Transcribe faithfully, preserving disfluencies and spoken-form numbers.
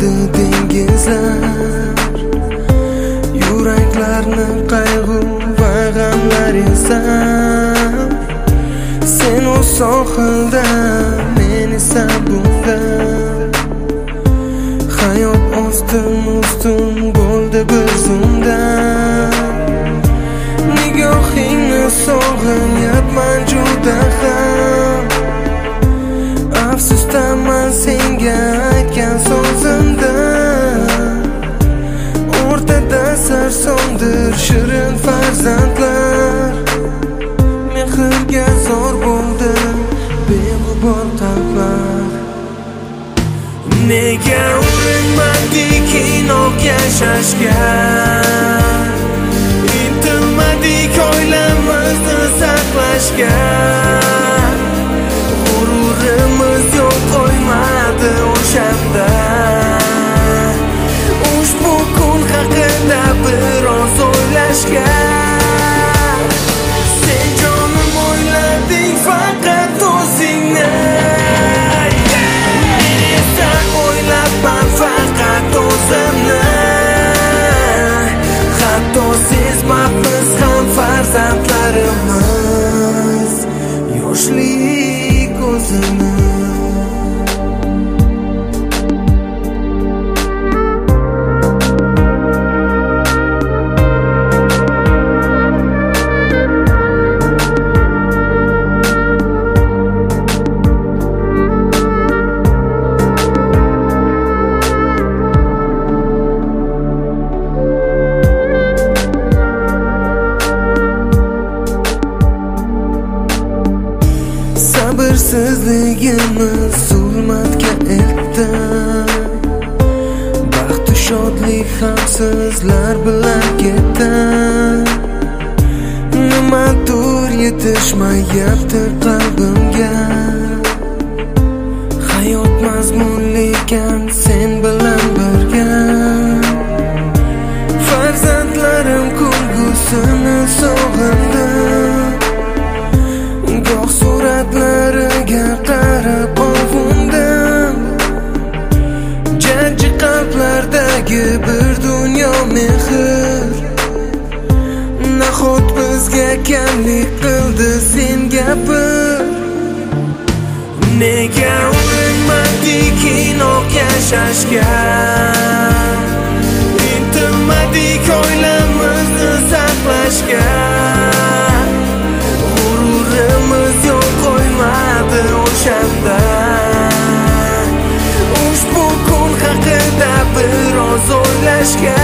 bo'ldi dengizlar, yuraklarni qayg'u va g'amlar esam. Sen o sohilda, men esa bunda. Hayot ostin ustun bo'ldi bir zumda. Nigohingni sog'inyapman juda ham. Afsusdaman senga aytgan so'zimda. O'rtada sarsondir shirin farzandlar. Mehrga zor bo'ldi beg'ubor qalblar. Nega urinmadik inoq yashashga? Intilmadik oilamizni saqlashga. G'ururimiz yo'q qo'ymadi o'shanda. Ushbu kun haqida biroz o'ylashga. Sen jonim o'ylading faqat o'zingni. Faqat o'zimni. Hatto sezmabmiz ham farzandlarimiz yoshlik ko'zini. Sabrsizligimiz zulmatga eltdi. Baxtu shodlik ham sizlar bilan ketdi. Nimadir yetishmayapti qalbimga. Hayot mazmunli ekan sen bilan birga. Farzandlarim kulgusini sog'indim. Goh suratlariga qarab ovundim. Jajji qalblardagi bir dunyo mehr. Nahot bizga kamlik qildi sen gapir. Nega urinmadik inoq yashashga? Intilmadik oilamizni saqlashga. G'ururimiz yo'q qo'ymadi o'shanda. Ushbu kun haqida biroz o'ylashga.